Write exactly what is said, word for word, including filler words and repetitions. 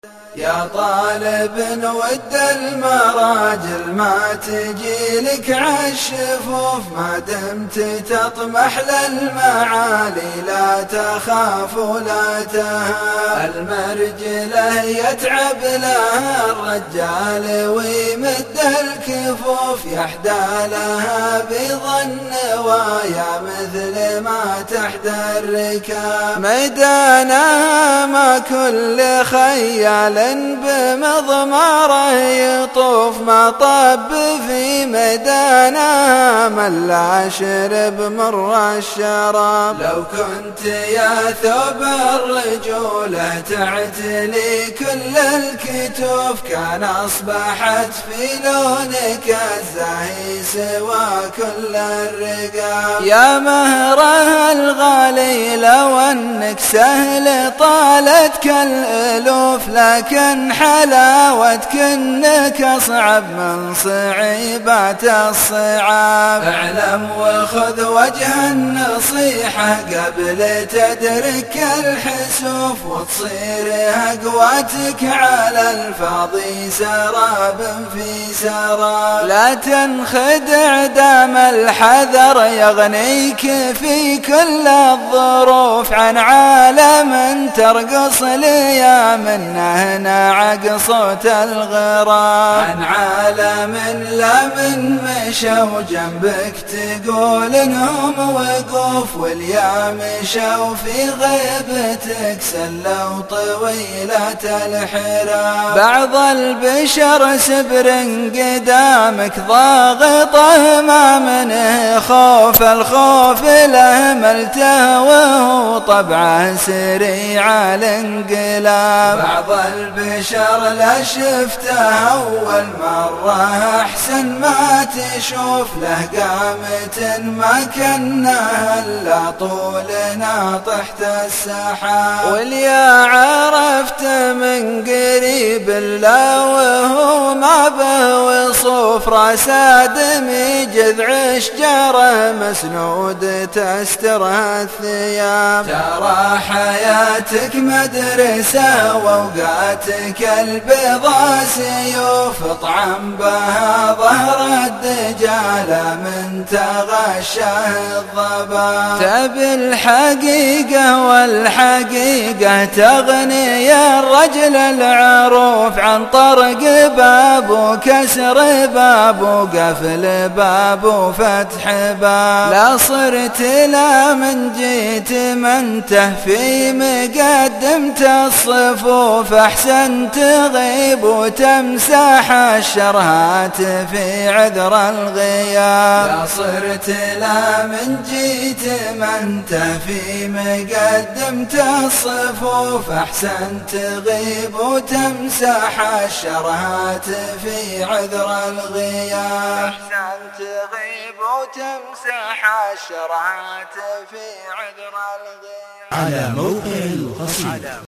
يا طالب ود المراجل ما تجيلك عالشفوف، ما دمت تطمح للمعالي لا تخاف ولا تهاب. المرجله يتعب لها الرجال ويمد الكفوف، يحدى لها بيض النوايا مثل ما تحدى الركاب. ميدانها ما كل خيال بمضماره يطوف، ما طب في ميدانها من لا شرب مر الشراب. لو كنت يا ثوب الرجولة تعتلي كل الكتوف، كان أصبحت في لونك الزاهي سوى كل الرقاب. يا مهرها الغالي لو أنك سهل طالتك الألوف، لكن حلاوتك انك اصعب من صعيبات الصعاب. اعلم وخذ وجه النصيحة قبل تدرك الحسوف، وتصير اقواتك على الفاضي سراب في سراب. لا تنخدع دام الحذر يغنيك في كل الظروف، عن عالم ترقص ليا منه نعق صوت الغراب. عن عالم لا من مشوا جنبك تقول انهم وقوف، واليا مشوا في غيبتك سلوا طويلة الحراب. بعض البشر سبر قدامك ضاغطه ما منه خوف، الخوف له ملته وهو طبعه سريع الانقلاب. بعض البشر لا شفته أول مرة أحسن ما تشوف، له قامة ما كنها إلا طولنا تحت السحاب. واليا عرفت من قريب لا وهو ما به وصوف، راس آدمي جذع شجرة مسنود تسترها الثياب. ترى حياتك مدرسة وأوقاتك البيضا سيوف، اطعم بها ظهر الدجال من تغشاه الضباب. تبي الحقيقة والحقيقة تغني الرجل العروف، عن طرق باب وكسر باب وقفل باب وفتح باب. لا صرت لا من جيت منته في مقدمة الصفوف، أحسن تغيب وتمسح الشرهات في عذر الغياب. لا صرت لا من جيت منته في مقدمة الصفوف، أحسن تغيب وتمسح الشرهات في عذر الغياب. أحسن تغيب وتمسح الشرهات في عذر الغياب. على موقع القصيدة.